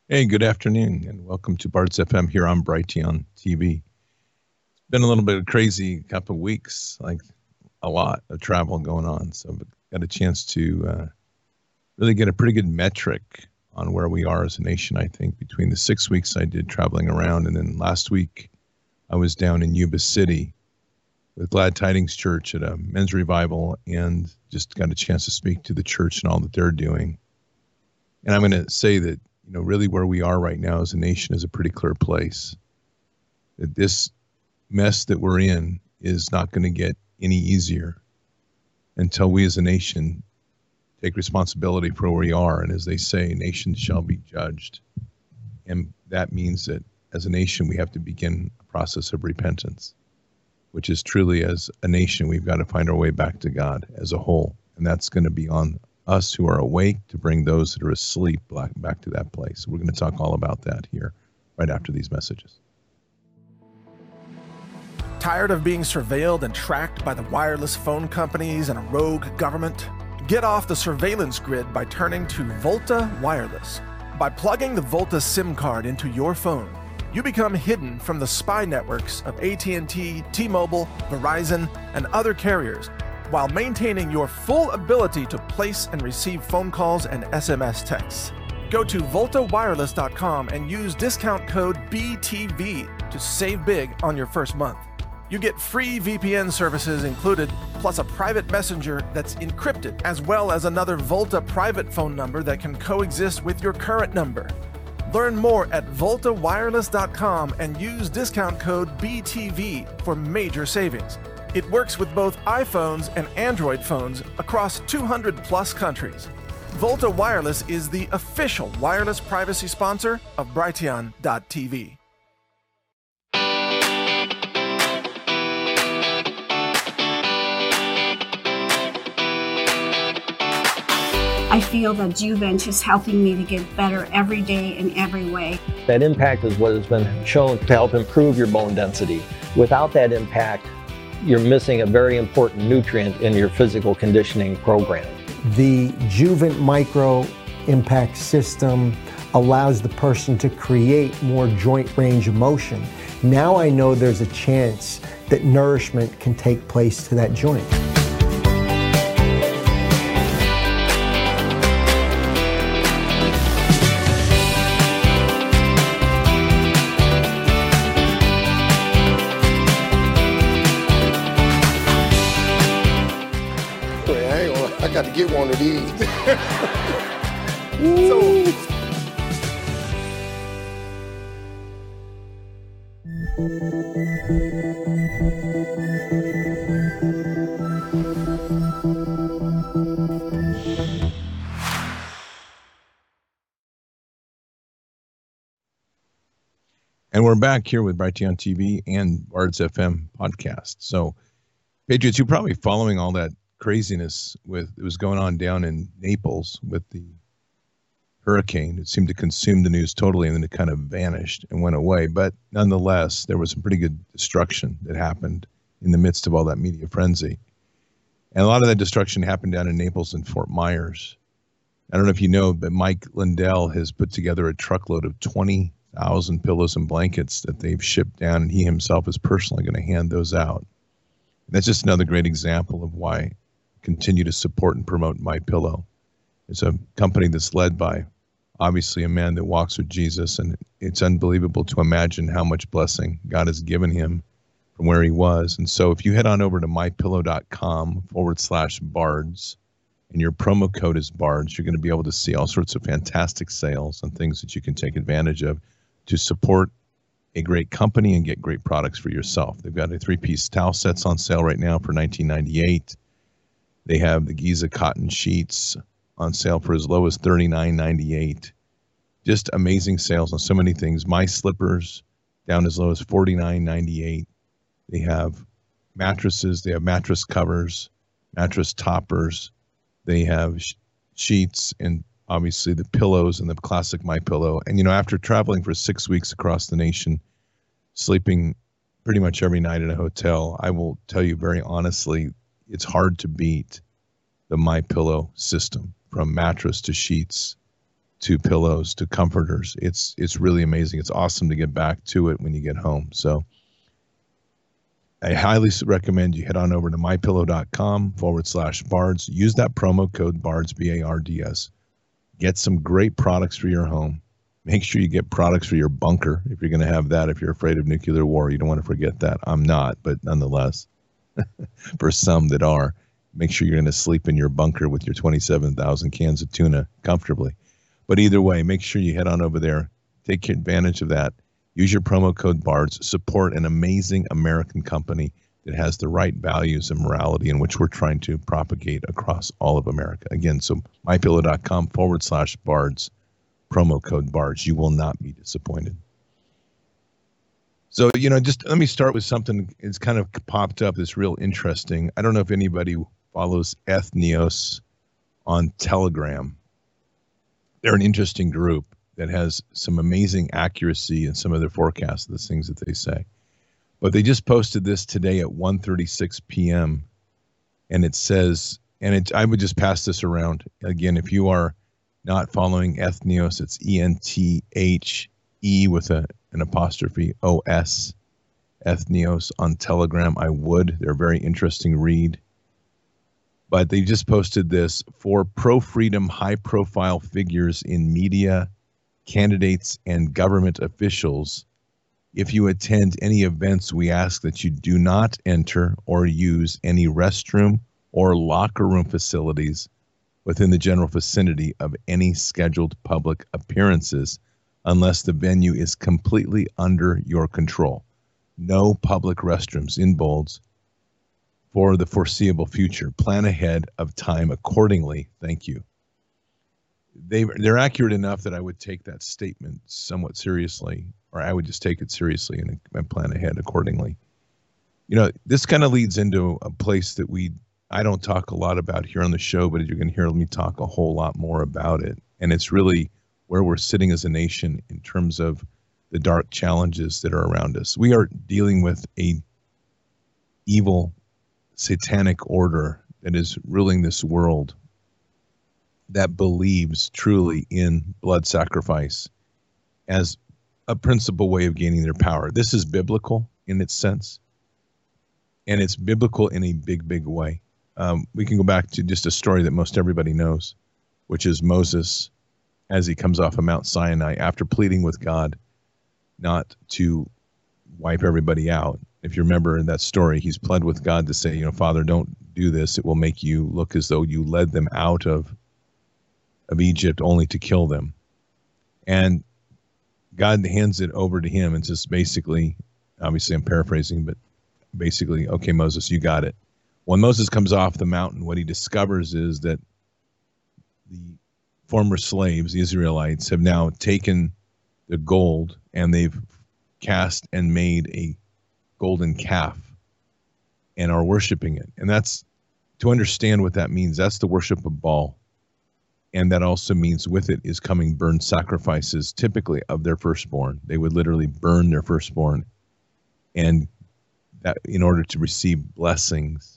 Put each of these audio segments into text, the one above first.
Hey, good afternoon, and welcome to Bards FM here on Brighteon TV. It's been a little bit of crazy couple of weeks, like a lot of travel going on. So I've got a chance to really get a pretty good metric on where we are as a nation, I think, between the 6 weeks I did traveling around. And then last week, I was down in Yuba City with Glad Tidings Church at a men's revival and just got a chance to speak to the church and all that they're doing. And I'm going to say that really where we are right now as a nation is a pretty clear place. That this mess that we're in is not going to get any easier until we as a nation take responsibility for where we are. And as they say, nations shall be judged. And that means that as a nation, we have to begin a process of repentance, which is truly as a nation, we've got to find our way back to God as a whole. And that's going to be on us who are awake to bring those that are asleep back to that place. We're going to talk all about that here right after these messages. Tired of being surveilled and tracked by the wireless phone companies and a rogue government? Get off the surveillance grid by turning to Volta Wireless. By plugging the Volta SIM card into your phone, you become hidden from the spy networks of AT&T, T-Mobile, Verizon, and other carriers, while maintaining your full ability to place and receive phone calls and SMS texts. Go to VoltaWireless.com and use discount code BTV to save big on your first month. You get free VPN services included, plus a private messenger that's encrypted, as well as another Volta private phone number that can coexist with your current number. Learn more at VoltaWireless.com and use discount code BTV for major savings. It works with both iPhones and Android phones across 200 plus countries. Volta Wireless is the official wireless privacy sponsor of Brighteon.tv. I feel that Juvent is helping me to get better every day in every way. That impact is what has been shown to help improve your bone density. Without that impact, you're missing a very important nutrient in your physical conditioning program. The Juvent Micro Impact System allows the person to create more joint range of motion. Now I know there's a chance that nourishment can take place to that joint. I got to get one of these. And we're back here with Brighteon TV and Bards FM podcast. So, Patriots, you're probably following all that craziness with it was going on down in Naples with the hurricane. It seemed to consume the news totally, and then it kind of vanished and went away. But nonetheless, there was some pretty good destruction that happened in the midst of all that media frenzy. And a lot of that destruction happened down in Naples and Fort Myers. I don't know if you know, but Mike Lindell has put together a truckload of 20,000 pillows and blankets that they've shipped down, and he himself is personally going to hand those out. And that's just another great example of why continue to support and promote MyPillow. It's a company that's led by, obviously, a man that walks with Jesus, and it's unbelievable to imagine how much blessing God has given him from where he was. And so if you head on over to mypillow.com/bards, and your promo code is BARDS, you're going to be able to see all sorts of fantastic sales and things that you can take advantage of to support a great company and get great products for yourself. They've got a 3-piece towel sets on sale right now for $19.98. They have the Giza cotton sheets on sale for as low as $39.98. Just amazing sales on so many things. My slippers down as low as $49.98. They have mattresses. They have mattress covers, mattress toppers. They have sheets and obviously the pillows and the classic MyPillow. And, after traveling for 6 weeks across the nation, sleeping pretty much every night in a hotel, I will tell you very honestly, it's hard to beat the MyPillow system, from mattress to sheets to pillows to comforters. It's really amazing. It's awesome to get back to it when you get home. So I highly recommend you head on over to mypillow.com/bards. Use that promo code BARDS, BARDS. Get some great products for your home. Make sure you get products for your bunker if you're going to have that. If you're afraid of nuclear war, you don't want to forget that. I'm not, but nonetheless, for some that are, make sure you're going to sleep in your bunker with your 27,000 cans of tuna comfortably. But either way, make sure you head on over there. Take advantage of that. Use your promo code BARDS. Support an amazing American company that has the right values and morality in which we're trying to propagate across all of America. Again, so mypillow.com/bards, promo code BARDS. You will not be disappointed. So, just let me start with something. It's kind of popped up that's real interesting. I don't know if anybody follows Ethnios on Telegram. They're an interesting group that has some amazing accuracy in some of their forecasts, the things that they say. But they just posted this today at 1:36 p.m. And it says, I would just pass this around. Again, if you are not following Ethnios, it's ENTHE with an apostrophe OS, Ethnios on Telegram. I would. They're a very interesting read. But they just posted this: for pro-freedom, high-profile figures in media, candidates, and government officials, if you attend any events, we ask that you do not enter or use any restroom or locker room facilities within the general vicinity of any scheduled public appearances unless the venue is completely under your control. No public restrooms, in bolds, for the foreseeable future. Plan ahead of time accordingly. Thank you. They're accurate enough that I would take that statement somewhat seriously, or I would just take it seriously and plan ahead accordingly. This kind of leads into a place that I don't talk a lot about here on the show, but you're going to hear me talk a whole lot more about it. And it's really where we're sitting as a nation in terms of the dark challenges that are around us. We are dealing with a evil satanic order that is ruling this world that believes truly in blood sacrifice as a principal way of gaining their power. This is biblical in its sense, and it's biblical in a big, big way. We can go back to just a story that most everybody knows, which is Moses as he comes off of Mount Sinai after pleading with God not to wipe everybody out. If you remember in that story, he's pled with God to say, Father, don't do this. It will make you look as though you led them out of Egypt only to kill them. And God hands it over to him and says, basically, obviously I'm paraphrasing, but basically, okay, Moses, you got it. When Moses comes off the mountain, what he discovers is that the former slaves, the Israelites, have now taken the gold and they've cast and made a golden calf and are worshiping it. And that's, to understand what that means, that's the worship of Baal. And that also means with it is coming burned sacrifices, typically of their firstborn. They would literally burn their firstborn, and that in order to receive blessings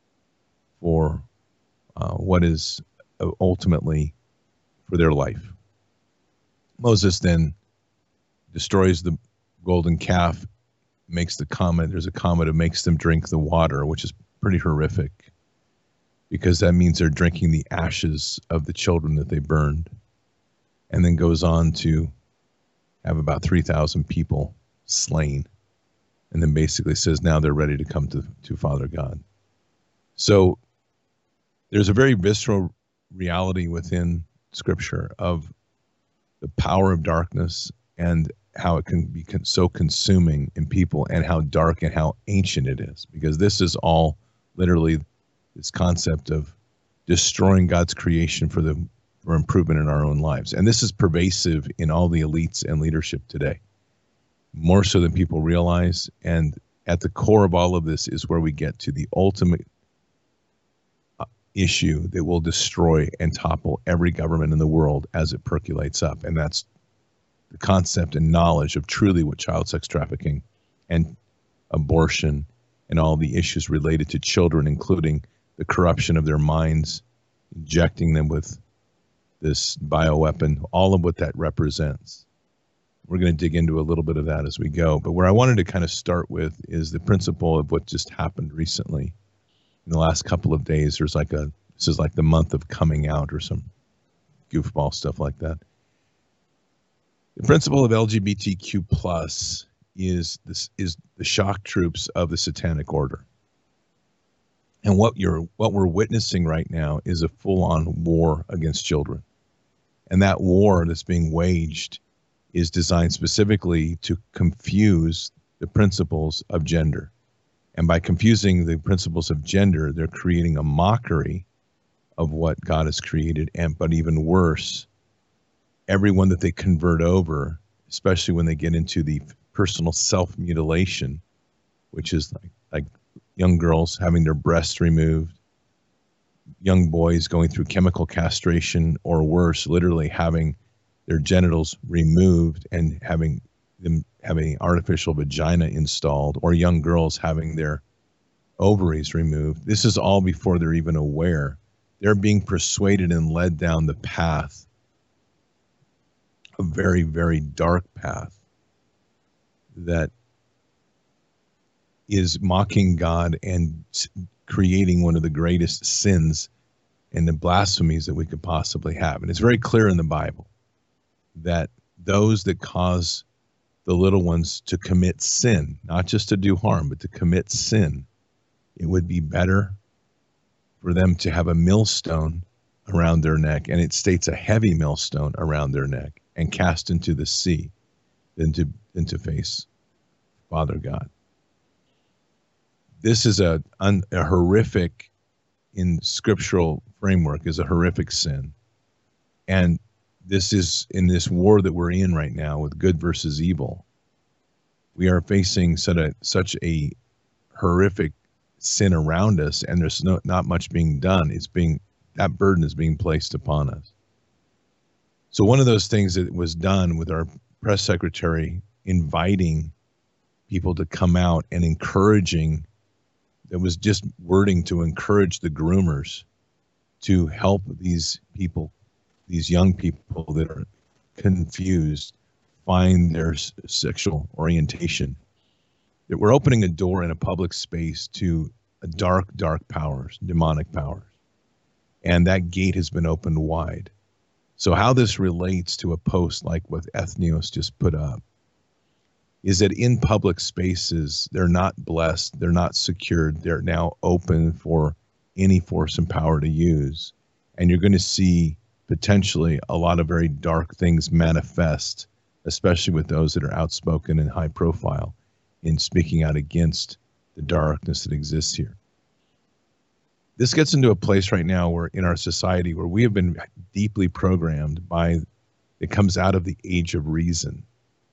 for what is ultimately for their life. Moses then destroys the golden calf, makes the comment, there's a comment that makes them drink the water, which is pretty horrific, because that means they're drinking the ashes of the children that they burned, and then goes on to have about 3,000 people slain, and then basically says now they're ready to come to Father God. So there's a very visceral reality within Scripture of the power of darkness and how it can be so consuming in people, and how dark and how ancient it is, because this is all literally this concept of destroying God's creation for improvement in our own lives. And this is pervasive in all the elites and leadership today, more so than people realize. And at the core of all of this is where we get to the ultimate issue that will destroy and topple every government in the world as it percolates up. And that's the concept and knowledge of truly what child sex trafficking and abortion and all the issues related to children, including the corruption of their minds, injecting them with this bioweapon, all of what that represents. We're going to dig into a little bit of that as we go. But where I wanted to kind of start with is the principle of what just happened recently. In the last couple of days, this is like the month of coming out or some goofball stuff like that. The principle of LGBTQ plus is the shock troops of the Satanic Order. And what we're witnessing right now is a full-on war against children. And that war that's being waged is designed specifically to confuse the principles of gender. And by confusing the principles of gender, they're creating a mockery of what God has created. But even worse, everyone that they convert over, especially when they get into the personal self-mutilation, which is like young girls having their breasts removed, young boys going through chemical castration, or worse, literally having their genitals removed and having an artificial vagina installed, or young girls having their ovaries removed. This is all before they're even aware. They're being persuaded and led down the path, a very, very dark path that is mocking God and creating one of the greatest sins and the blasphemies that we could possibly have. And it's very clear in the Bible that those that cause the little ones to commit sin, not just to do harm, but to commit sin, it would be better for them to have a millstone around their neck, and it states a heavy millstone around their neck, and cast into the sea than to face Father God. This is a horrific, in scriptural framework, is a horrific sin. And this is, in this war that we're in right now with good versus evil, we are facing such a horrific sin around us, and there's not much being done. That burden is being placed upon us. So one of those things that was done with our press secretary inviting people to come out and encouraging, that was just wording to encourage the groomers to help these people, these young people that are confused, find their sexual orientation. That we're opening a door in a public space to a dark powers, demonic powers. And that gate has been opened wide. So how this relates to a post like what Ethnios just put up is that in public spaces, they're not blessed, they're not secured, they're now open for any force and power to use. And you're going to see potentially a lot of very dark things manifest, especially with those that are outspoken and high profile in speaking out against the darkness that exists here. This gets into a place right now where in our society where we have been deeply programmed by, it comes out of the age of reason.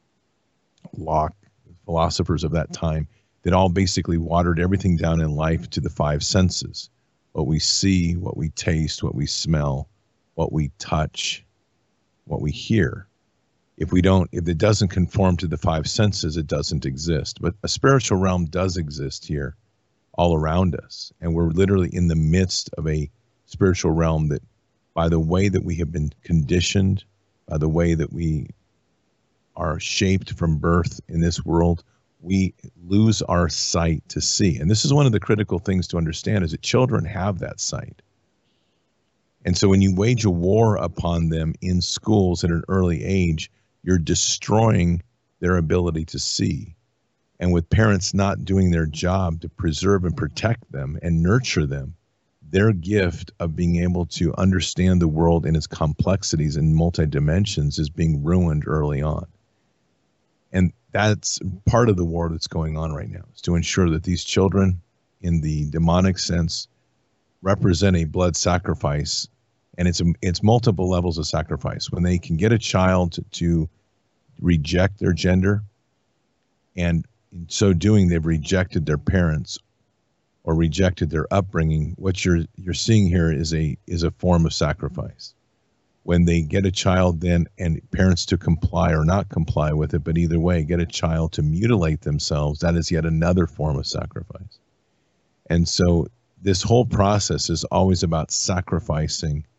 Locke, philosophers of that time, that all basically watered everything down in life to the five senses. What we see, what we taste, what we smell, what we touch, what we hear. If it doesn't conform to the five senses, it doesn't exist. But a spiritual realm does exist here all around us. And we're literally in the midst of a spiritual realm that, by the way that we have been conditioned, by the way that we are shaped from birth in this world, we lose our sight to see. And this is one of the critical things to understand, is that children have that sight. And so when you wage a war upon them in schools at an early age, you're destroying their ability to see. And with parents not doing their job to preserve and protect them and nurture them, their gift of being able to understand the world in its complexities and multi-dimensions is being ruined early on. And that's part of the war that's going on right now, is to ensure that these children, in the demonic sense, represent a blood sacrifice. And it's multiple levels of sacrifice. When they can get a child to reject their gender, and in so doing, they've rejected their parents or rejected their upbringing, what you're seeing here is a form of sacrifice. When they get a child then, and parents to comply or not comply with it, but either way, get a child to mutilate themselves, that is yet another form of sacrifice. And so this whole process is always about sacrificing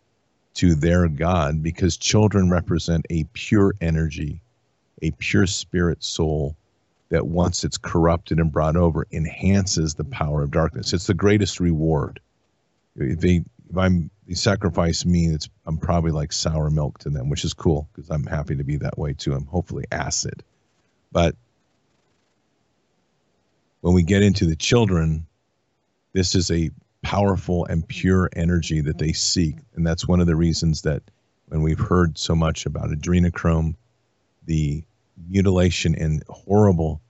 to their God, because children represent a pure energy, a pure spirit soul that once it's corrupted and brought over enhances the power of darkness. It's the greatest reward. If they sacrifice me, I'm probably like sour milk to them, which is cool because I'm happy to be that way too. I'm hopefully acid. But when we get into the children, this is a powerful and pure energy that they seek. And that's one of the reasons that when we've heard so much about adrenochrome, the mutilation and horrible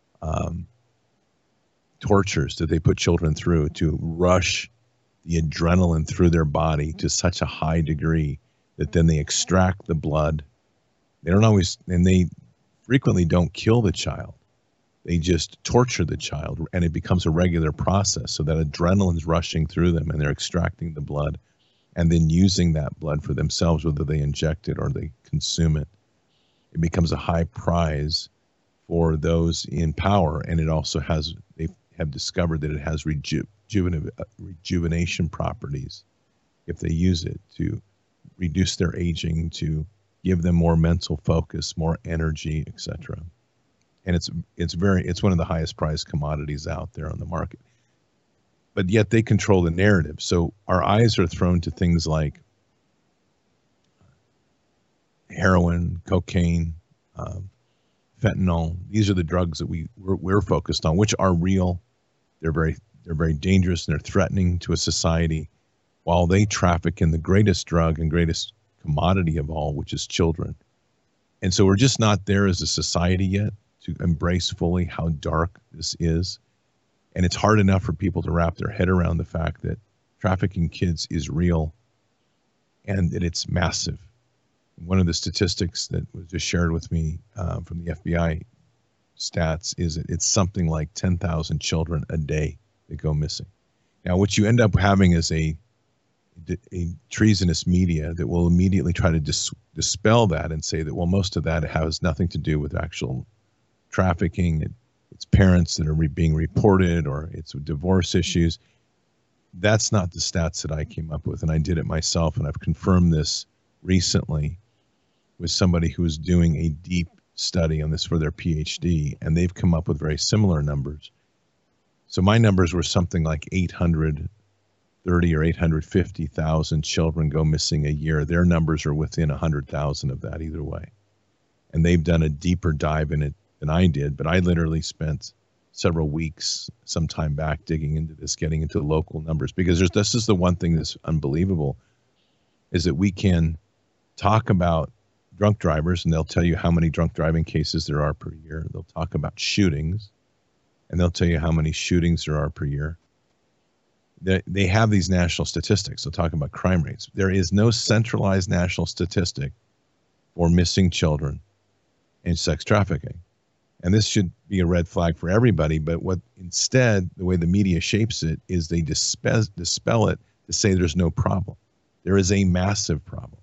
tortures that they put children through to rush the adrenaline through their body to such a high degree that then they extract the blood. They don't always, and they frequently don't kill the child. They just torture the child, and it becomes a regular process so that adrenaline's rushing through them and they're extracting the blood and then using that blood for themselves, whether they inject it or they consume it. It becomes a high prize for those in power, and it also has, they have discovered that it has rejuvenation properties if they use it to reduce their aging, to give them more mental focus, more energy, etc. And it's one of the highest priced commodities out there on the market. But yet they control the narrative. So our eyes are thrown to things like heroin, cocaine, fentanyl. These are the drugs that we're focused on, which are real. They're very dangerous and they're threatening to a society, while they traffic in the greatest drug and greatest commodity of all, which is children. And so we're just not there as a society yet to embrace fully how dark this is. And it's hard enough for people to wrap their head around the fact that trafficking kids is real and that it's massive. One of the statistics that was just shared with me from the FBI stats is that it's something like 10,000 children a day that go missing. Now, what you end up having is a treasonous media that will immediately try to dispel that and say that, well, most of that has nothing to do with actual trafficking. It's parents that are being reported, or it's divorce issues. That's not the stats that I came up with, and I did it myself, and I've confirmed this recently with somebody who is doing a deep study on this for their PhD, and they've come up with very similar numbers. So my numbers were something like 830 or 850,000 children go missing a year. Their numbers are within 100,000 of that either way. And they've done a deeper dive in it than I did, but I literally spent several weeks some time back digging into this, getting into local numbers, because this is the one thing that's unbelievable, is that we can talk about drunk drivers and they'll tell you how many drunk driving cases there are per year. They'll talk about shootings and they'll tell you how many shootings there are per year. They have these national statistics. They'll talk about crime rates. There is no centralized national statistic for missing children and sex trafficking. And this should be a red flag for everybody, but what instead, the way the media shapes it is they dispel it to say there's no problem. There is a massive problem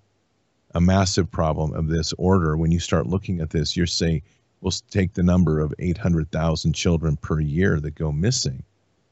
of this order. When you start looking at this, you're saying, we'll take the number of 800,000 children per year that go missing.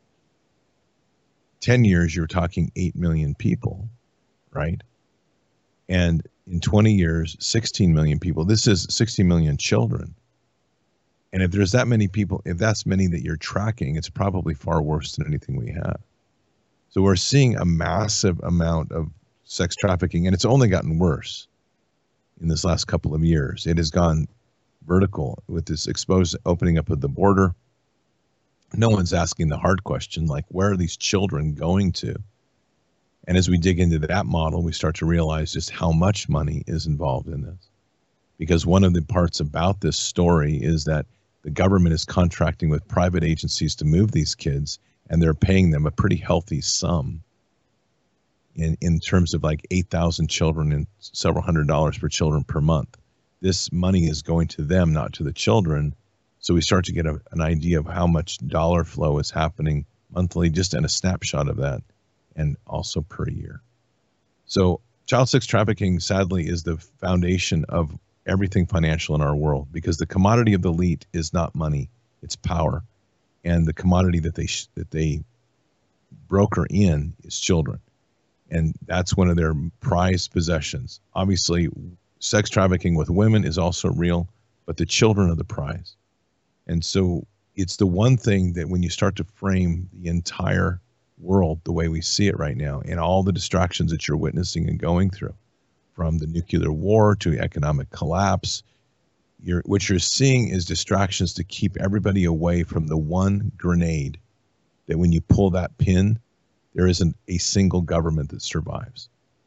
10 years, you're talking 8 million people, right? And in 20 years, 16 million people. This is 60 million children. And if there's that many people, if that's many that you're tracking, it's probably far worse than anything we have. So we're seeing a massive amount of sex trafficking, and it's only gotten worse in this last couple of years. It has gone vertical with this opening up of the border. No one's asking the hard question, like, where are these children going to? And as we dig into that model, we start to realize just how much money is involved in this. Because one of the parts about this story is that the government is contracting with private agencies to move these kids, and they're paying them a pretty healthy sum in terms of like 8,000 children and several $100s per children per month. This money is going to them, not to the children. So we start to get an idea of how much dollar flow is happening monthly, just in a snapshot of that, and also per year. So child sex trafficking, sadly, is the foundation of everything financial in our world, because the commodity of the elite is not money, it's power. And the commodity that they broker in is children. And that's one of their prized possessions. Obviously, sex trafficking with women is also real, but the children are the prize. And so it's the one thing that when you start to frame the entire world the way we see it right now, and all the distractions that you're witnessing and going through, from the nuclear war to economic collapse, what you're seeing is distractions to keep everybody away from the one grenade that when you pull that pin, there isn't a single government that survives.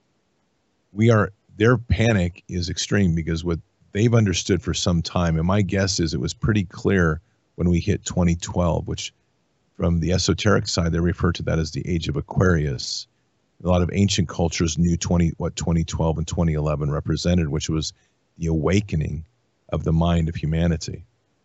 Their panic is extreme because what they've understood for some time, and my guess is it was pretty clear when we hit 2012, which from the esoteric side, they refer to that as the age of Aquarius. A lot of ancient cultures knew what 2012 and 2011 represented, which was the awakening of the mind of humanity.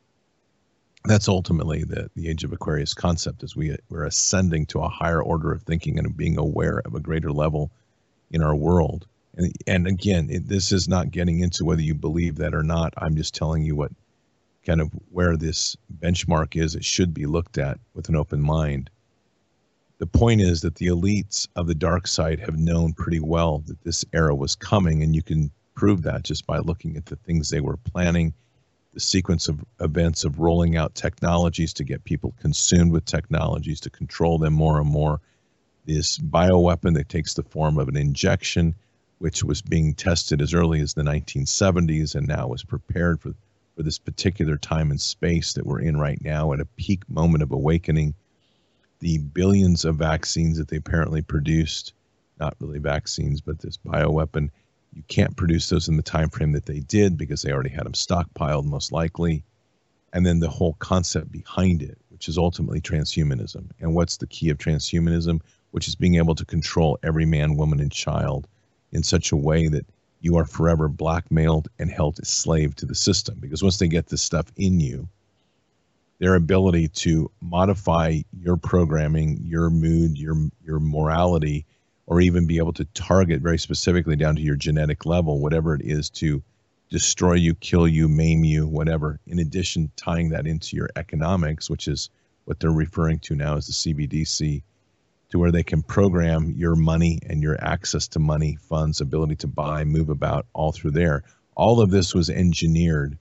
That's ultimately the age of Aquarius concept, as we're ascending to a higher order of thinking and being aware of a greater level in our world. And again, this is not getting into whether you believe that or not. I'm just telling you what kind of where this benchmark is. It should be looked at with an open mind. The point is that the elites of the dark side have known pretty well that this era was coming, and you can prove that just by looking at the things they were planning, the sequence of events of rolling out technologies to get people consumed with technologies to control them more and more. This bioweapon that takes the form of an injection, which was being tested as early as the 1970s and now was prepared for this particular time and space that we're in right now at a peak moment of awakening. The billions of vaccines that they apparently produced, not really vaccines, but this bioweapon, you can't produce those in the time frame that they did because they already had them stockpiled most likely. And then the whole concept behind it, which is ultimately transhumanism. And what's the key of transhumanism? Which is being able to control every man, woman, and child in such a way that you are forever blackmailed and held as slave to the system. Because once they get this stuff in you, their ability to modify your programming, your mood, your morality, or even be able to target very specifically down to your genetic level, whatever it is, to destroy you, kill you, maim you, whatever, in addition tying that into your economics, which is what they're referring to now as the CBDC, to where they can program your money and your access to money, funds, ability to buy, move about, all through there. All of this was engineered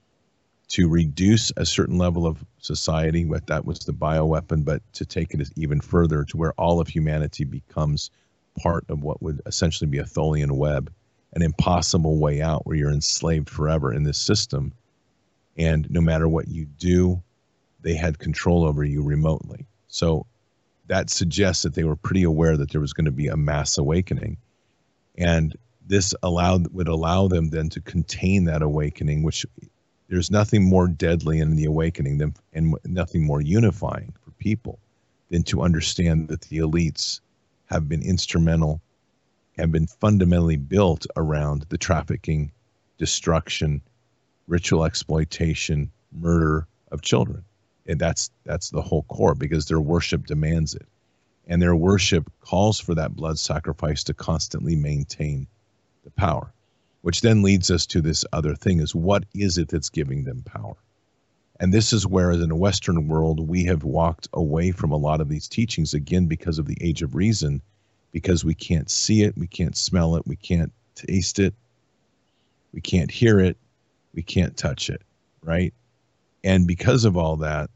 to reduce a certain level of society, but that was the bioweapon, but to take it even further to where all of humanity becomes part of what would essentially be a Tholian web, an impossible way out where you're enslaved forever in this system. And no matter what you do, they had control over you remotely. So that suggests that they were pretty aware that there was going to be a mass awakening. And this would allow them then to contain that awakening, which there's nothing more deadly in the awakening than, and nothing more unifying for people than to understand that the elites have been instrumental, have been fundamentally built around the trafficking, destruction, ritual exploitation, murder of children. And that's the whole core, because their worship demands it. And their worship calls for that blood sacrifice to constantly maintain the power, which then leads us to this other thing, is what is it that's giving them power? And this is where, in the Western world, we have walked away from a lot of these teachings, again, because of the age of reason, because we can't see it, we can't smell it, we can't taste it, we can't hear it, we can't touch it, right? And because of all that,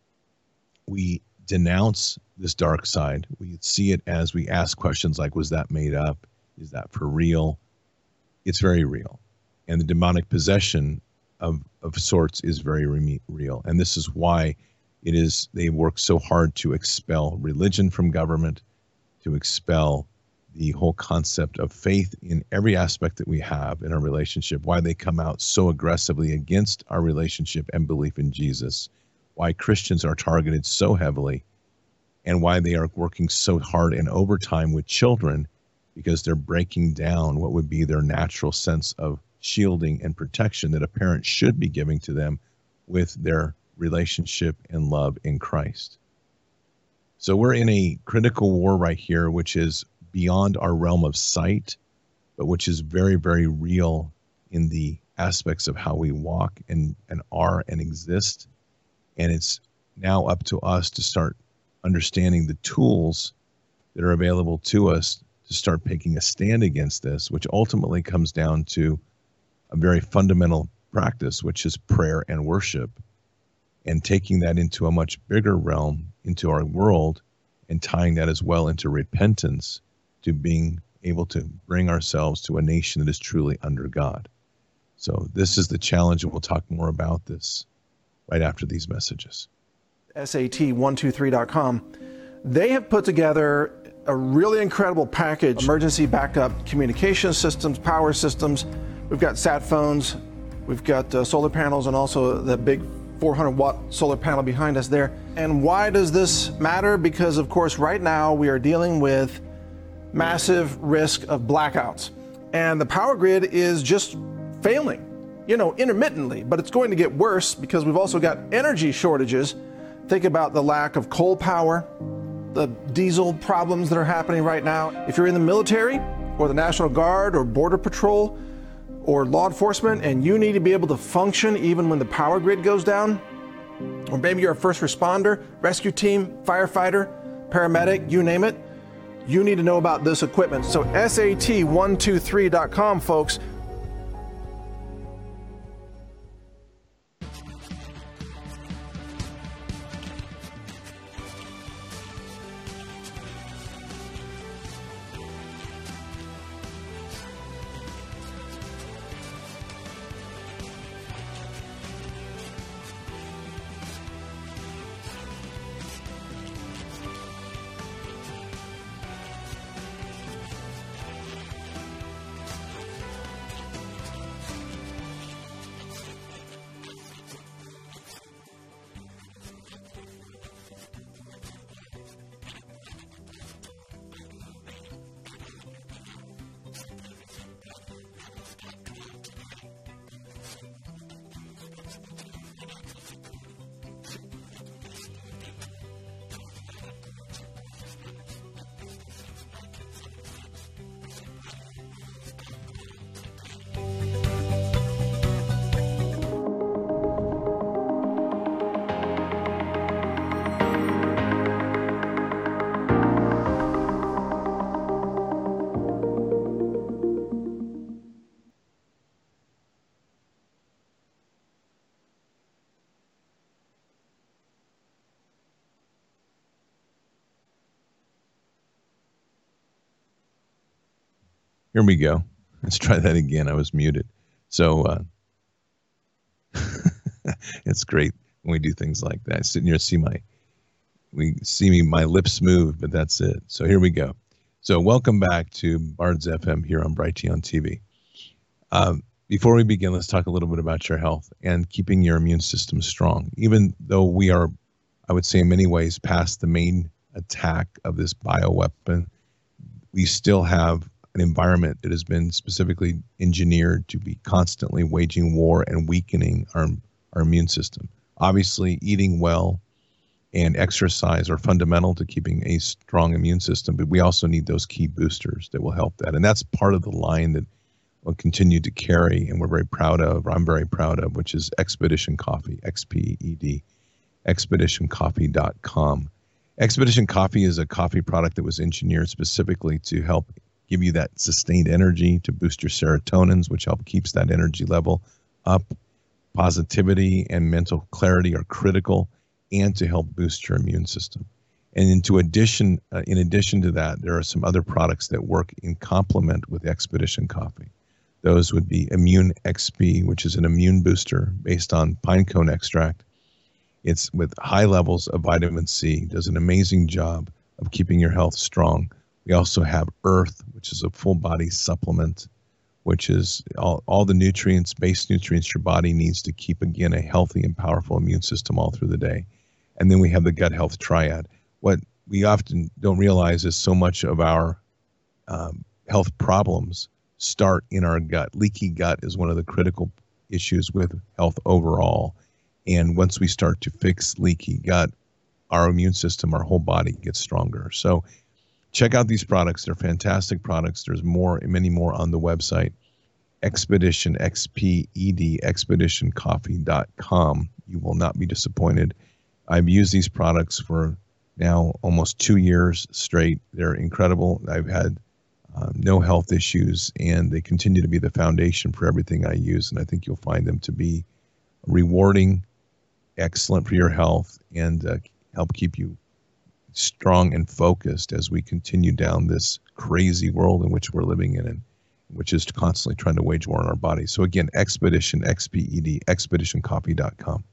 we denounce this dark side. We see it as we ask questions like, was that made up? Is that for real? It's very real. And the demonic possession of sorts is very real. And this is why they work so hard to expel religion from government, to expel the whole concept of faith in every aspect that we have in our relationship, why they come out so aggressively against our relationship and belief in Jesus, why Christians are targeted so heavily, and why they are working so hard and overtime with children, because they're breaking down what would be their natural sense of shielding and protection that a parent should be giving to them with their relationship and love in Christ. So we're in a critical war right here, which is beyond our realm of sight, but which is very, very real in the aspects of how we walk and are and exist. And it's now up to us to start understanding the tools that are available to us to start taking a stand against this, which ultimately comes down to a very fundamental practice, which is prayer and worship, and taking that into a much bigger realm, into our world, and tying that as well into repentance, to being able to bring ourselves to a nation that is truly under God. So this is the challenge, and we'll talk more about this right after these messages. SAT123.com. They have put together a really incredible package, emergency backup communication systems, power systems. We've got sat phones, we've got solar panels, and also the big 400-watt solar panel behind us there. And why does this matter? Because, of course, right now we are dealing with massive risk of blackouts. And the power grid is just failing, intermittently, but it's going to get worse because we've also got energy shortages. Think about the lack of coal power, the diesel problems that are happening right now. If you're in the military or the National Guard or Border Patrol or law enforcement and you need to be able to function even when the power grid goes down, or maybe you're a first responder, rescue team, firefighter, paramedic, you name it, you need to know about this equipment. So SAT123.com, folks. Here we go. Let's try that again. I was muted. So it's great when we do things like that. Sitting here, my lips move, but that's it. So here we go. So welcome back to Bards FM here on Brighteon TV. Before we begin, let's talk a little bit about your health and keeping your immune system strong. Even though we are, I would say in many ways, past the main attack of this bioweapon, we still have an environment that has been specifically engineered to be constantly waging war and weakening our immune system. Obviously, eating well and exercise are fundamental to keeping a strong immune system, but we also need those key boosters that will help that. And that's part of the line that we'll continue to carry, and we're very proud of, I'm very proud of, which is Expedition Coffee, XPED, expeditioncoffee.com. Expedition Coffee is a coffee product that was engineered specifically to help give you that sustained energy, to boost your serotonins, which help keeps that energy level up. Positivity and mental clarity are critical, and to help boost your immune system. And in addition to that, there are some other products that work in complement with Expedition Coffee. Those would be Immune XP, which is an immune booster based on pine cone extract. It's with high levels of vitamin C, does an amazing job of keeping your health strong. We also have Earth, which is a full body supplement, which is all the nutrients, base nutrients your body needs to keep, again, a healthy and powerful immune system all through the day. And then we have the gut health triad. What we often don't realize is so much of our health problems start in our gut. Leaky gut is one of the critical issues with health overall. And once we start to fix leaky gut, our immune system, our whole body gets stronger. So check out these products. They're fantastic products. There's many more on the website. Expedition, XPED, expeditioncoffee.com. You will not be disappointed. I've used these products for now almost 2 years straight. They're incredible. I've had no health issues, and they continue to be the foundation for everything I use. And I think you'll find them to be rewarding, excellent for your health, and help keep you strong and focused as we continue down this crazy world in which we're living in, and which is constantly trying to wage war on our bodies. So again, Expedition, XPED, expeditioncoffee.com.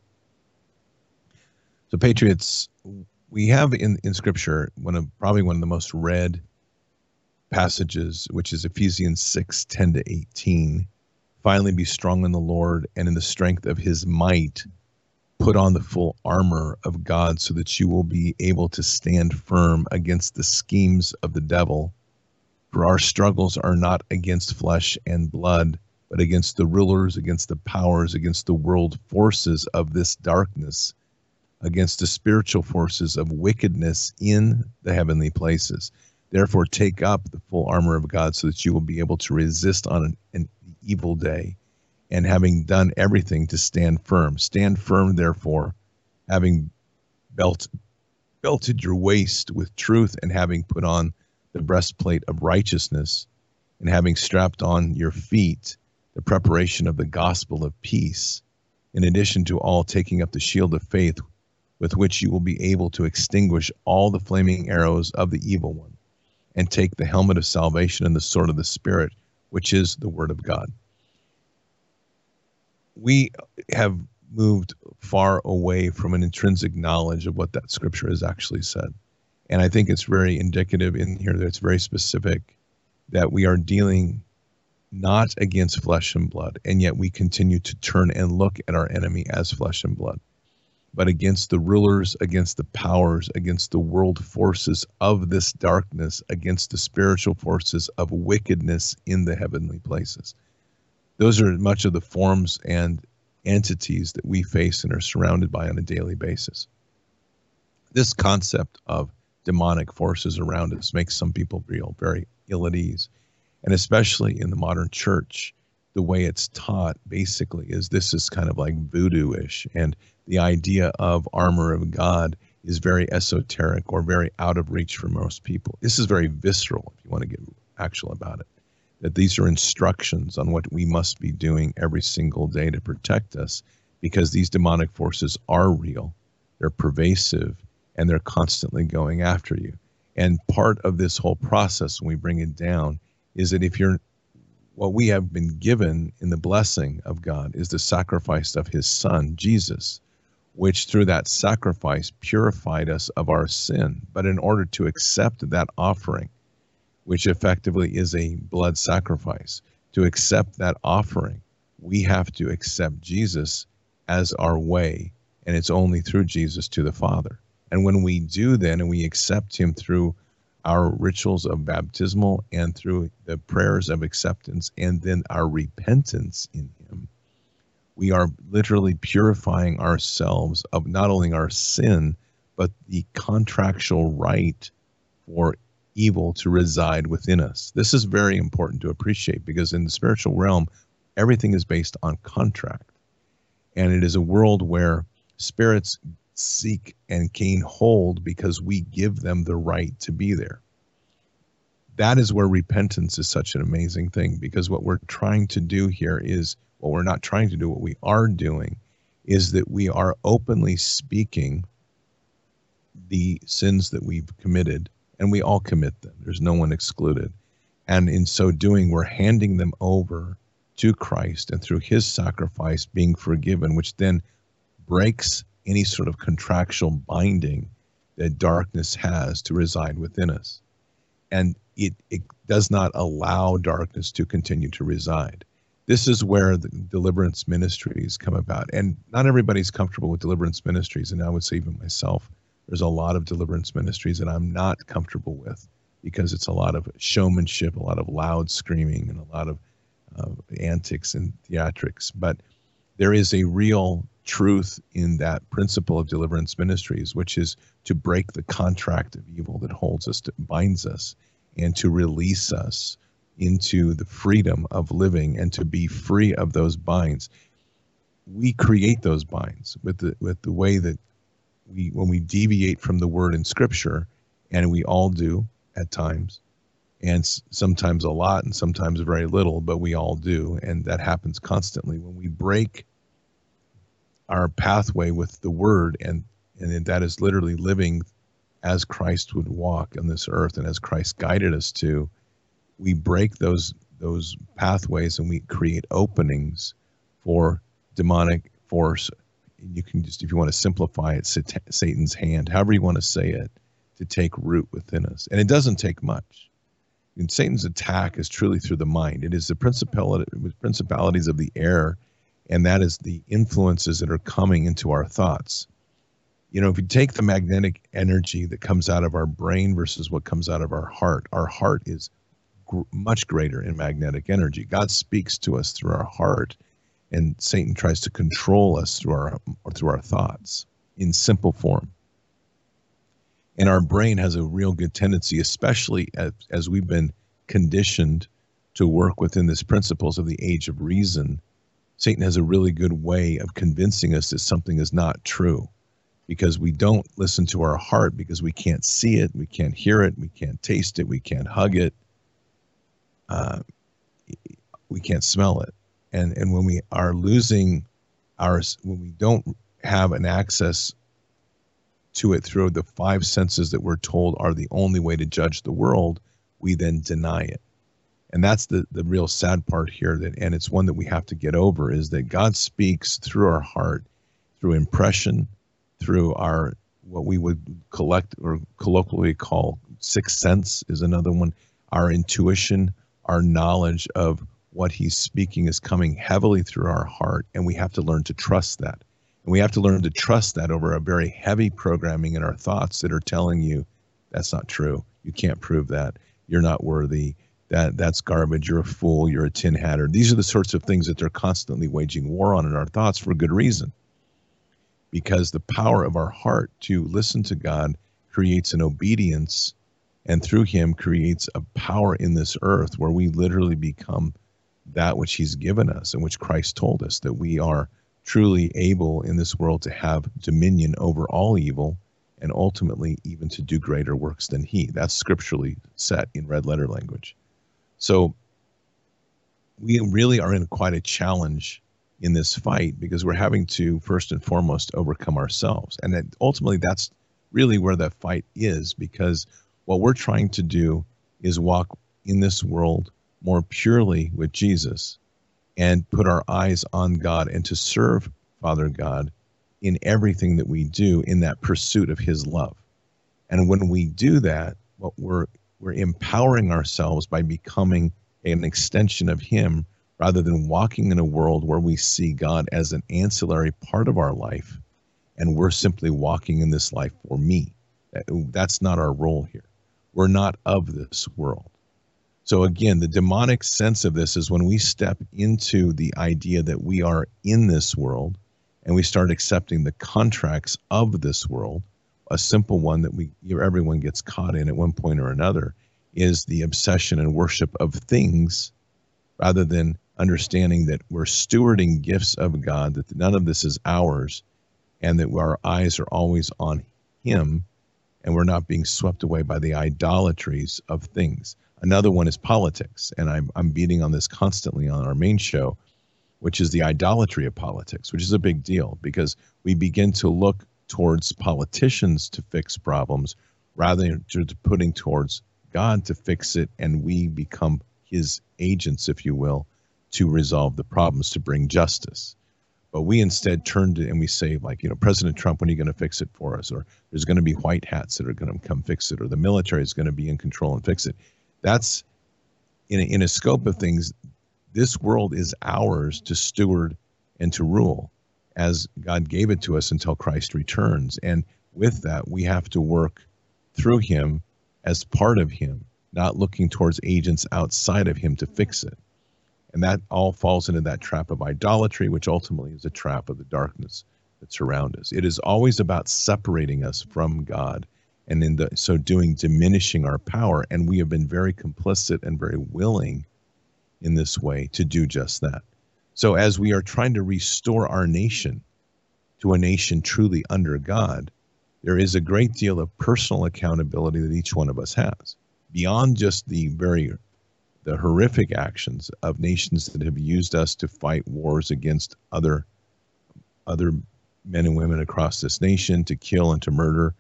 So Patriots, we have in Scripture probably one of the most read passages, which is Ephesians 6:10-18. Finally, be strong in the Lord and in the strength of his might. Put on the full armor of God so that you will be able to stand firm against the schemes of the devil. For our struggles are not against flesh and blood, but against the rulers, against the powers, against the world forces of this darkness, against the spiritual forces of wickedness in the heavenly places. Therefore, take up the full armor of God so that you will be able to resist on an evil day, and having done everything, to stand firm. Stand firm, therefore, having belted your waist with truth, and having put on the breastplate of righteousness, and having strapped on your feet the preparation of the gospel of peace, in addition to all, taking up the shield of faith, with which you will be able to extinguish all the flaming arrows of the evil one, and take the helmet of salvation and the sword of the Spirit, which is the word of God. We have moved far away from an intrinsic knowledge of what that scripture has actually said. And I think it's very indicative in here that it's very specific that we are dealing not against flesh and blood, and yet we continue to turn and look at our enemy as flesh and blood, but against the rulers, against the powers, against the world forces of this darkness, against the spiritual forces of wickedness in the heavenly places. Those are much of the forms and entities that we face and are surrounded by on a daily basis. This concept of demonic forces around us makes some people feel very ill at ease. And especially in the modern church, the way it's taught basically is this is kind of like voodoo-ish. And the idea of armor of God is very esoteric or very out of reach for most people. This is very visceral, if you want to get actual about it. That these are instructions on what we must be doing every single day to protect us, because these demonic forces are real, they're pervasive, and they're constantly going after you. And part of this whole process, when we bring it down, is that what we have been given in the blessing of God is the sacrifice of his son, Jesus, which through that sacrifice purified us of our sin. But in order to accept that offering, which effectively is a blood sacrifice, to accept that offering, we have to accept Jesus as our way, and it's only through Jesus to the Father. And when we do then, and we accept him through our rituals of baptismal and through the prayers of acceptance and then our repentance in him, we are literally purifying ourselves of not only our sin, but the contractual right for evil to reside within us. This is very important to appreciate, because in the spiritual realm, everything is based on contract. And it is a world where spirits seek and gain hold because we give them the right to be there. That is where repentance is such an amazing thing, because what we're trying to do here is, what we're not trying to do, what we are doing is that we are openly speaking the sins that we've committed, and we all commit them. There's no one excluded. And in so doing, we're handing them over to Christ, and through his sacrifice being forgiven, which then breaks any sort of contractual binding that darkness has to reside within us. And it does not allow darkness to continue to reside. This is where the deliverance ministries come about. And not everybody's comfortable with deliverance ministries. And I would say even myself, there's a lot of deliverance ministries that I'm not comfortable with, because it's a lot of showmanship, a lot of loud screaming, and a lot of antics and theatrics. But there is a real truth in that principle of deliverance ministries, which is to break the contract of evil that holds us, binds us, and to release us into the freedom of living and to be free of those binds. We create those binds with the way that when we deviate from the word in Scripture, and we all do at times, and sometimes a lot and sometimes very little, but we all do. And that happens constantly when we break our pathway with the word, and that is literally living as Christ would walk on this earth and as Christ guided us to. We break those pathways and we create openings for demonic force. You can just, if you want to simplify it, Satan's hand, however you want to say it, to take root within us. And it doesn't take much. And Satan's attack is truly through the mind. It is the principalities of the air, and that is the influences that are coming into our thoughts. You know, if you take the magnetic energy that comes out of our brain versus what comes out of our heart is much greater in magnetic energy. God speaks to us through our heart, and Satan tries to control us through our thoughts in simple form. And our brain has a real good tendency, especially as we've been conditioned to work within these principles of the age of reason. Satan has a really good way of convincing us that something is not true, because we don't listen to our heart, because we can't see it, we can't hear it, we can't taste it, we can't hug it, we can't smell it. And when we are losing when we don't have an access to it through the five senses that we're told are the only way to judge the world, we then deny it. And that's the real sad part here, and it's one that we have to get over, is that God speaks through our heart, through impression, through our, what we would collect or colloquially call sixth sense is another one, our intuition, our knowledge of what he's speaking is coming heavily through our heart, and we have to learn to trust that. And we have to learn to trust that over a very heavy programming in our thoughts that are telling you, that's not true, you can't prove that, you're not worthy, that's garbage, you're a fool, you're a tin hatter. These are the sorts of things that they're constantly waging war on in our thoughts for good reason. Because the power of our heart to listen to God creates an obedience, and through him creates a power in this earth where we literally become that which he's given us and which Christ told us, that we are truly able in this world to have dominion over all evil, and ultimately even to do greater works than he. That's scripturally set in red letter language. So we really are in quite a challenge in this fight, because we're having to first and foremost overcome ourselves. And that ultimately that's really where the fight is, because what we're trying to do is walk in this world more purely with Jesus and put our eyes on God, and to serve Father God in everything that we do in that pursuit of his love. And when we do that, what we're empowering ourselves by becoming an extension of him, rather than walking in a world where we see God as an ancillary part of our life, and we're simply walking in this life for me. That's not our role here. We're not of this world. So again, the demonic sense of this is when we step into the idea that we are in this world, and we start accepting the contracts of this world. A simple one that everyone gets caught in at one point or another is the obsession and worship of things, rather than understanding that we're stewarding gifts of God, that none of this is ours, and that our eyes are always on him, and we're not being swept away by the idolatries of things. Another one is politics, and I'm beating on this constantly on our main show, which is the idolatry of politics, which is a big deal, because we begin to look towards politicians to fix problems rather than putting towards God to fix it, and we become his agents, if you will, to resolve the problems, to bring justice. But we instead turn to, and we say, like, President Trump, when are you going to fix it for us? Or there's going to be white hats that are going to come fix it, or the military is going to be in control and fix it. That's, in a scope of things, this world is ours to steward and to rule, as God gave it to us until Christ returns. And with that, we have to work through him as part of him, not looking towards agents outside of him to fix it. And that all falls into that trap of idolatry, which ultimately is a trap of the darkness that surrounds us. It is always about separating us from God, and in so doing, diminishing our power. And we have been very complicit and very willing in this way to do just that. So as we are trying to restore our nation to a nation truly under God, there is a great deal of personal accountability that each one of us has. beyond just the horrific actions of nations that have used us to fight wars against other men and women across this nation, to kill and to murder,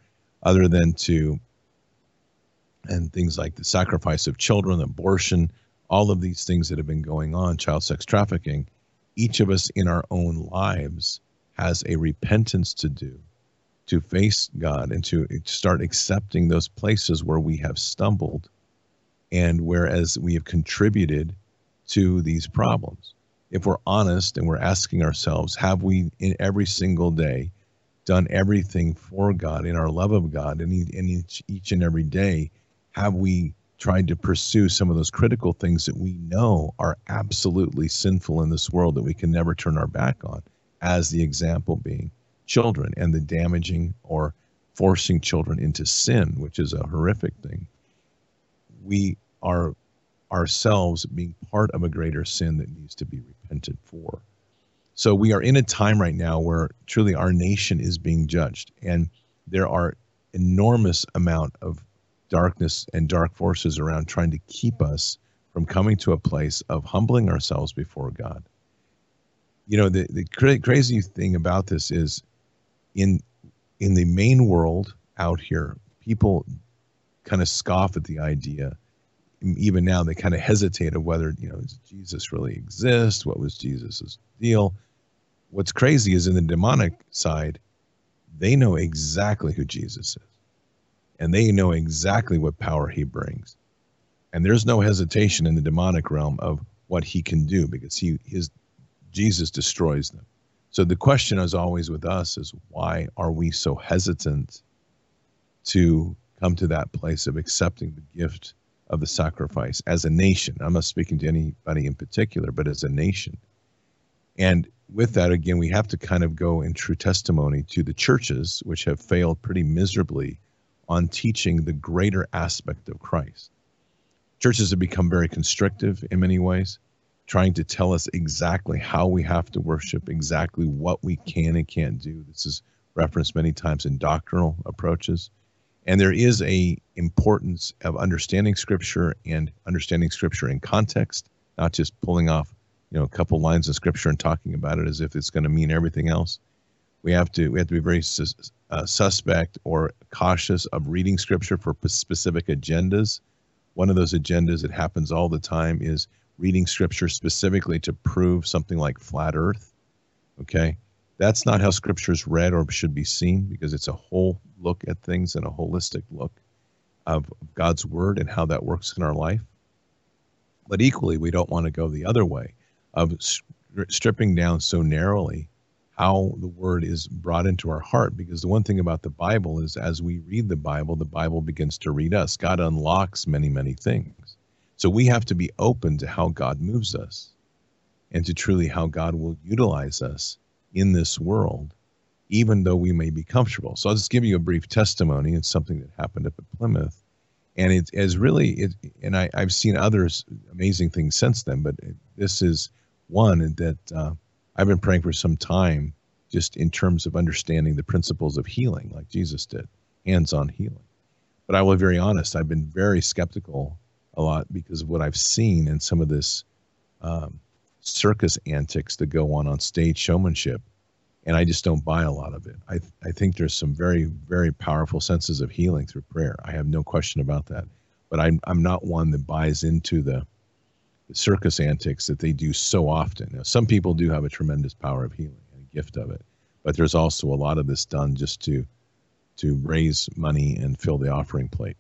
and things like the sacrifice of children, abortion, all of these things that have been going on, child sex trafficking. Each of us in our own lives has a repentance to do, to face God and to start accepting those places where we have stumbled and whereas we have contributed to these problems. If we're honest and we're asking ourselves, have we in every single day done everything for God in our love of God, and in each and every day, have we tried to pursue some of those critical things that we know are absolutely sinful in this world that we can never turn our back on, as the example being children and the damaging or forcing children into sin, which is a horrific thing. We are ourselves being part of a greater sin that needs to be repented for. So we are in a time right now where truly our nation is being judged, and there are enormous amount of darkness and dark forces around trying to keep us from coming to a place of humbling ourselves before God. You know, the crazy thing about this is in the main world out here, people kind of scoff at the idea. Even now, they kind of hesitate of whether, does Jesus really exist? What was Jesus's deal? What's crazy is in the demonic side, they know exactly who Jesus is. And they know exactly what power he brings. And there's no hesitation in the demonic realm of what he can do, because Jesus destroys them. So the question is always with us is, why are we so hesitant to come to that place of accepting the gift of the sacrifice as a nation? I'm not speaking to anybody in particular, but as a nation. And with that, again, we have to kind of go in true testimony to the churches, which have failed pretty miserably on teaching the greater aspect of Christ. Churches have become very constrictive in many ways, trying to tell us exactly how we have to worship, exactly what we can and can't do. This is referenced many times in doctrinal approaches. And there is a importance of understanding Scripture and understanding Scripture in context, not just pulling off, a couple lines of Scripture and talking about it as if it's going to mean everything else. We have to be very suspect or cautious of reading Scripture for specific agendas. One of those agendas that happens all the time is reading Scripture specifically to prove something like flat Earth. Okay, that's not how Scripture is read or should be seen, because it's a whole look at things and a holistic look of God's Word and how that works in our life. But equally, we don't want to go the other way of stripping down so narrowly how the Word is brought into our heart, because the one thing about the Bible is, as we read the Bible begins to read us. God unlocks many, many things. So we have to be open to how God moves us and to truly how God will utilize us in this world, even though we may be comfortable. So I'll just give you a brief testimony. It's something that happened up at Plymouth. And it is really, I've seen others amazing things since then, but this is one that I've been praying for some time, just in terms of understanding the principles of healing, like Jesus did, hands-on healing. But I will be very honest, I've been very skeptical a lot because of what I've seen in some of this circus antics that go on stage showmanship, and I just don't buy a lot of it. I think there's some very, very powerful senses of healing through prayer. I have no question about that. But I'm not one that buys into the circus antics that they do so often. Now, some people do have a tremendous power of healing and a gift of it, but there's also a lot of this done just to raise money and fill the offering plate.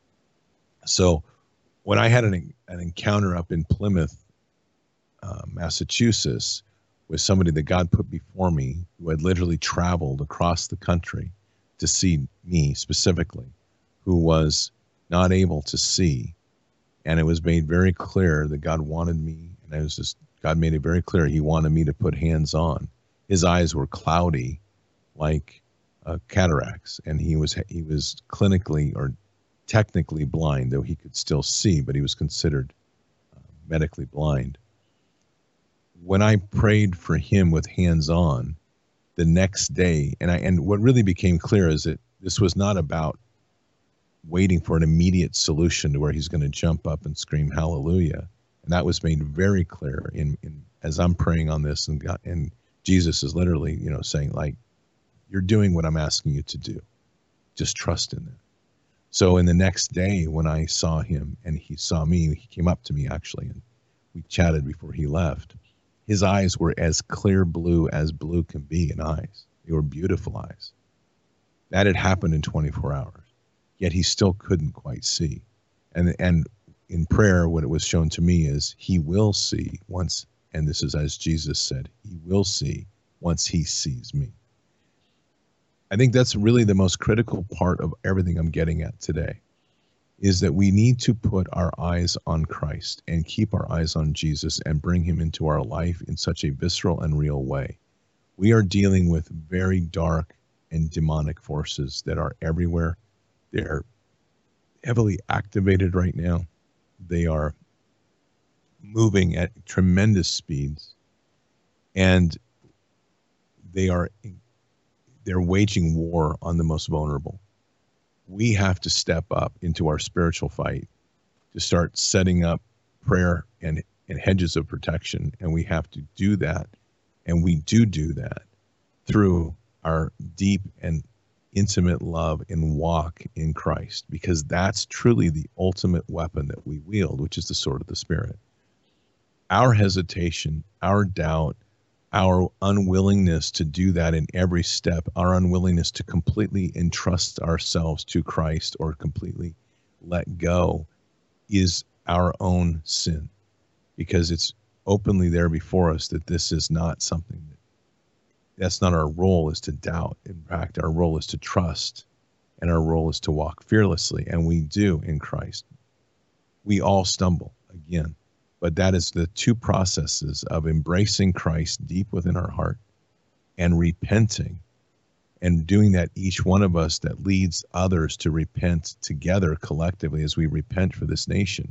So when I had an encounter up in Plymouth, Massachusetts, with somebody that God put before me, who had literally traveled across the country to see me specifically, who was not able to see. And it was made very clear that God wanted me, and God made it very clear he wanted me to put hands on. His eyes were cloudy like cataracts, and he was clinically or technically blind, though he could still see, but he was considered medically blind. When I prayed for him with hands on the next day, and what really became clear is that this was not about waiting for an immediate solution to where he's going to jump up and scream hallelujah. And that was made very clear in as I'm praying on this, and God, and Jesus is literally, you know, saying, like, you're doing what I'm asking you to do. Just trust in that. So in the next day when I saw him and he saw me, he came up to me actually, and we chatted before he left. His eyes were as clear blue as blue can be in eyes. They were beautiful eyes. That had happened in 24 hours, yet he still couldn't quite see. And in prayer, what it was shown to me is he will see once, and this is as Jesus said, he will see once he sees me. I think that's really the most critical part of everything I'm getting at today, is that we need to put our eyes on Christ and keep our eyes on Jesus and bring him into our life in such a visceral and real way. We are dealing with very dark and demonic forces that are everywhere. They're heavily activated right now. They are moving at tremendous speeds, and they're waging war on the most vulnerable. We have to step up into our spiritual fight to start setting up prayer and hedges of protection. And we have to do that. And we do that through our deep and intimate love and walk in Christ, because that's truly the ultimate weapon that we wield, which is the sword of the Spirit. Our hesitation, our doubt, our unwillingness to do that in every step, our unwillingness to completely entrust ourselves to Christ or completely let go, is our own sin, because it's openly there before us that this is not something that's not our role, is to doubt. In fact, our role is to trust, and our role is to walk fearlessly, and we do in Christ. We all stumble again. But that is the two processes of embracing Christ deep within our heart and repenting, and doing that, each one of us, that leads others to repent together collectively as we repent for this nation,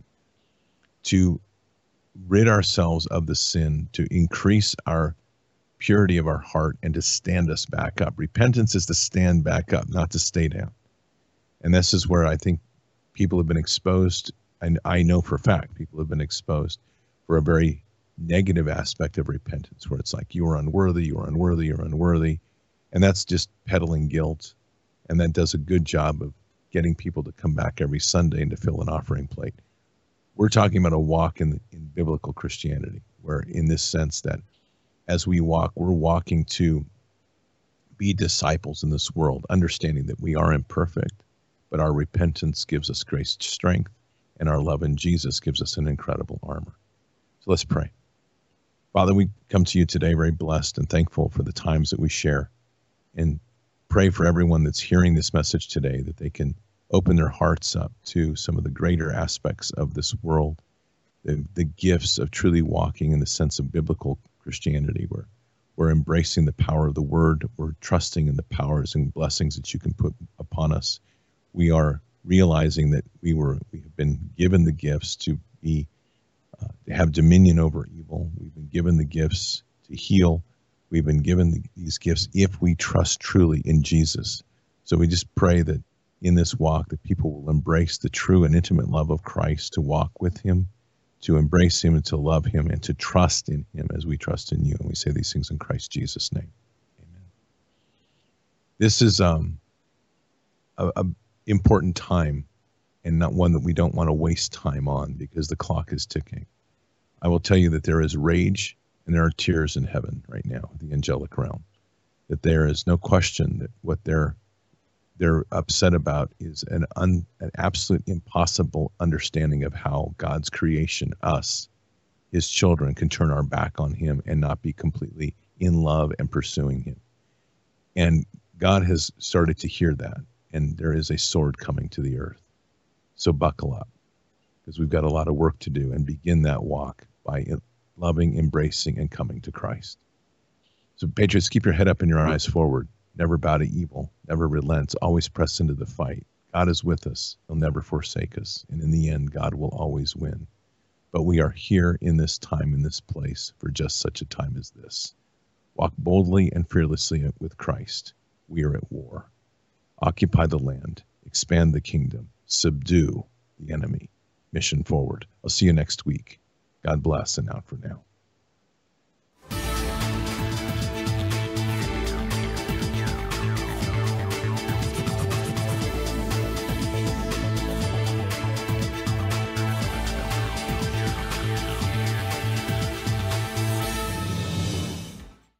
to rid ourselves of the sin, to increase our purity of our heart, and to stand us back up. Repentance is to stand back up, not to stay down. And this is where I think people have been exposed. And I know for a fact people have been exposed for a very negative aspect of repentance, where it's like, you are unworthy, you are unworthy, you're unworthy. And that's just peddling guilt. And that does a good job of getting people to come back every Sunday and to fill an offering plate. We're talking about a walk in biblical Christianity, where in this sense that as we walk, we're walking to be disciples in this world, understanding that we are imperfect, but our repentance gives us grace, strength, and our love in Jesus gives us an incredible armor. So let's pray. Father, we come to you today very blessed and thankful for the times that we share, and pray for everyone that's hearing this message today, that they can open their hearts up to some of the greater aspects of this world, the gifts of truly walking in the sense of biblical Christianity, where we're embracing the power of the word, we're trusting in the powers and blessings that you can put upon us. We are realizing that we have been given the gifts to have dominion over evil. We've been given the gifts to heal. We've been given these gifts if we trust truly in Jesus. So we just pray that in this walk that people will embrace the true and intimate love of Christ, to walk with him, to embrace him and to love him and to trust in him as we trust in you. And we say these things in Christ Jesus' name. Amen. This is a important time, and not one that we don't want to waste time on, because the clock is ticking. I will tell you that there is rage and there are tears in heaven right now, the angelic realm, that there is no question that what they're upset about is an absolute impossible understanding of how God's creation, us, his children, can turn our back on him and not be completely in love and pursuing him. And God has started to hear that, and there is a sword coming to the earth. So buckle up, because we've got a lot of work to do, and begin that walk by loving, embracing, and coming to Christ. So Patriots, keep your head up and your eyes forward. Never bow to evil, never relents, always press into the fight. God is with us. He'll never forsake us. And in the end, God will always win. But we are here in this time, in this place, for just such a time as this. Walk boldly and fearlessly with Christ. We are at war. Occupy the land, expand the kingdom, subdue the enemy. Mission forward. I'll see you next week. God bless, and out for now.